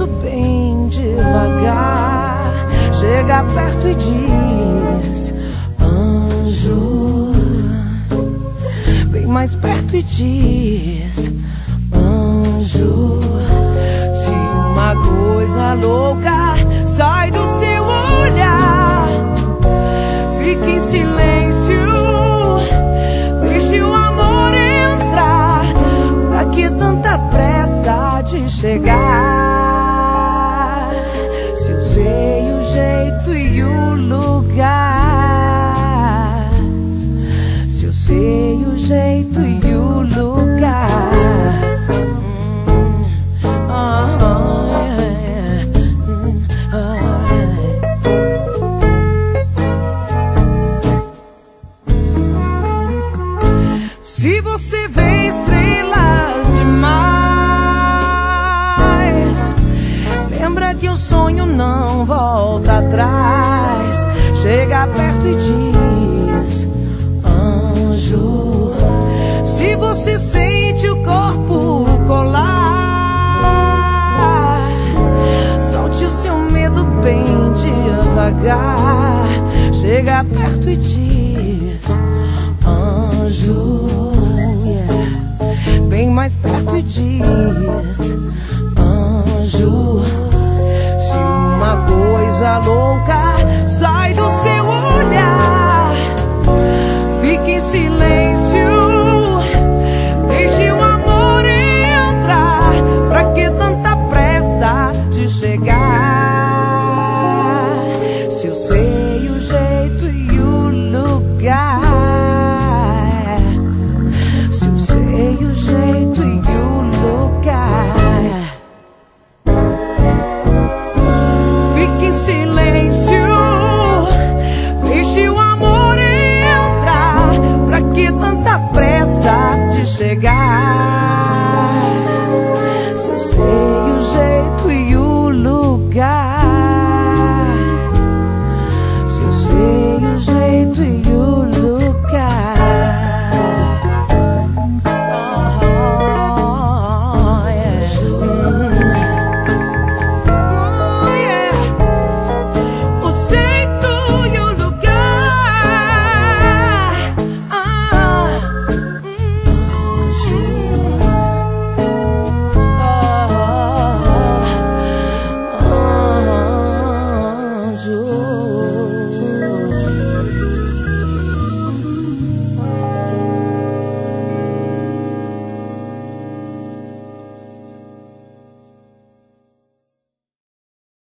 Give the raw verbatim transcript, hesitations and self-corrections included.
medo bem devagar. Chega perto e diz: anjo. Bem mais perto e diz: anjo. Se uma coisa louca sai do seu olhar, fique em silêncio, deixe o amor entrar. Pra que tanta pressa de chegar? Se eu sei o jeito e o lugar, se eu sei o jeito e o lugar. Se você vê estrelas demais, lembra que o sonho não volta atrás. Chega perto e diz: anjo. Se você sente o corpo colar, solte o seu medo bem devagar. Chega perto e diz: anjo. Bem mais perto e diz: anjo. Se uma coisa louca sai do seu olhar, fique em silêncio,